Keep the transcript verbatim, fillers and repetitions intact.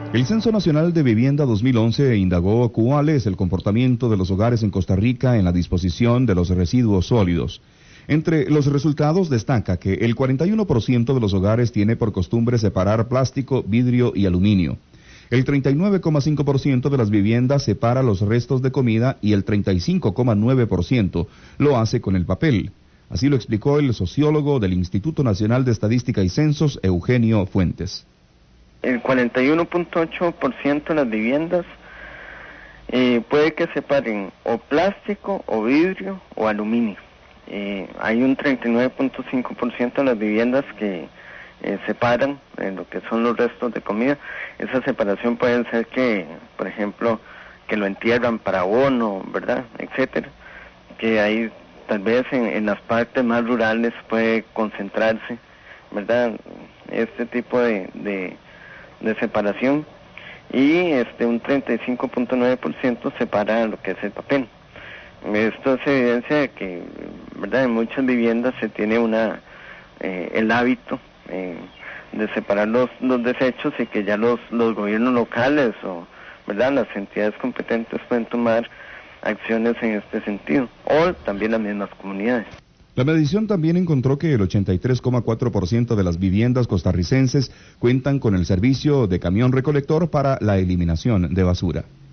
El Censo Nacional de Vivienda dos mil once indagó cuál es el comportamiento de los hogares en Costa Rica en la disposición de los residuos sólidos. Entre los resultados destaca que el cuarenta y uno por ciento de los hogares tiene por costumbre separar plástico, vidrio y aluminio. El treinta y nueve coma cinco por ciento de las viviendas separa los restos de comida y el treinta y cinco coma nueve por ciento lo hace con el papel. Así lo explicó el sociólogo del Instituto Nacional de Estadística y Censos, Eugenio Fuentes. El cuarenta y uno punto ocho por ciento de las viviendas eh, puede que separen o plástico, o vidrio, o aluminio. Eh, hay un treinta y nueve punto cinco por ciento de las viviendas que eh, separan eh, lo que son los restos de comida. Esa separación puede ser que, por ejemplo, que lo entierran para abono, ¿verdad?, etcétera. Que ahí tal vez en, en las partes más rurales puede concentrarse, ¿verdad?, este tipo de, de de separación, y este un treinta y cinco punto nueve por ciento separa lo que es el papel. Esto es evidencia de que, ¿verdad?, en muchas viviendas se tiene una eh, el hábito eh, de separar los, los desechos, y que ya los, los gobiernos locales o, ¿verdad?, las entidades competentes pueden tomar acciones en este sentido, o también las mismas comunidades. La medición también encontró que el ochenta y tres coma cuatro por ciento de las viviendas costarricenses cuentan con el servicio de camión recolector para la eliminación de basura.